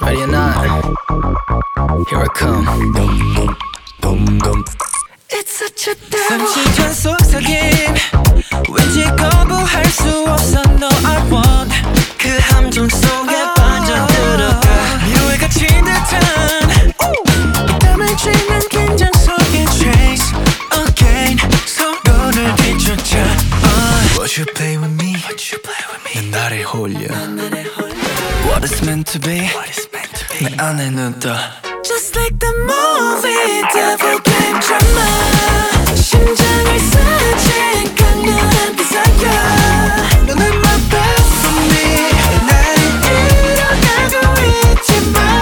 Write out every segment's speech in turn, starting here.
Ready or not, here I come. It's such a devil. 상시간 속삭임 왠지 거부할 수 없어. No I want 그 함정 속에 빠져들어가 미로에 갇힌 듯한 땀을 쥐는 긴장 속에 chase again 서로를 뒤쫓아 Would you play with me? 난 나를 홀려 What is meant to be 내 안에 눈 떠 Just like the movie devil game drama 심장을 스친 강렬한 desire 너는 my best for me 나를 잃어가고 있지만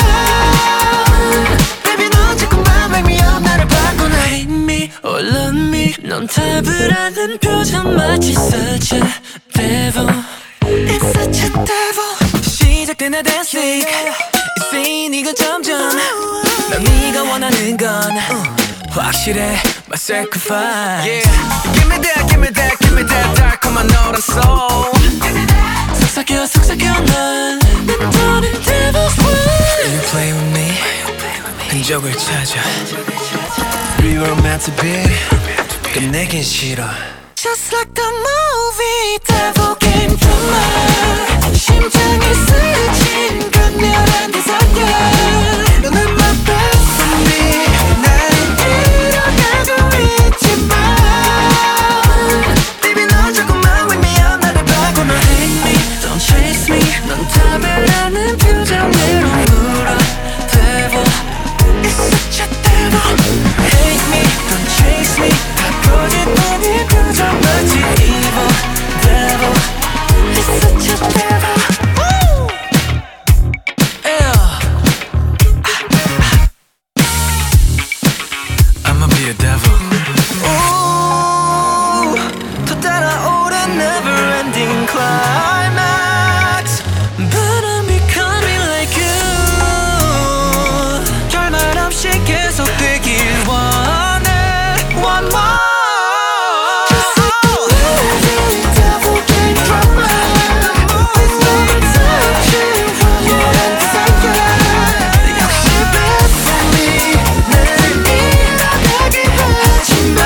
Baby 넌 자꾸만 make me up 나를 바꾸나 Hate me or love me 넌 답을 아는 표정 마치 such a devil It's such a devil 시작된 내 dancing 이 scene 이건 점점 난 네가 원하는 건 확실해 my sacrifice Yeah Give me that, give me that, give me that 달콤한 너란 soul 속삭여 속삭여 넌 너는 devil's way You play with me 흔적을 찾아 We were meant to be 끝내긴 싫어 Just like the movie devil game drama 심장을 스친 강렬한 desire 너는 my best for me 나를 잃어가고 있지만 Baby 넌 자꾸만 wake me up 나를 바꾸나 Hate me, don't chase me 넌 답을 아는 표정으로 물어 Devil, it's such a devil Hate me, don't chase me 다 꺼진 이 표정 마치 evil Devil, it's such a devil I'ma be a devil Ooh, 더 따라오는 never-ending climax But I'm becoming like you 결말 없이 계속되길 원해 One more Just like the movie devil game drama It's never touching 강렬한 desire 역시 bad for me 나를 잃어가게 하지마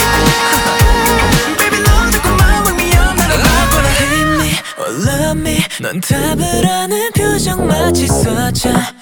Baby 넌 자꾸만 wake me up 나를 바꾸나 Hate me or love me 넌 답을 아는 표정 마치 such a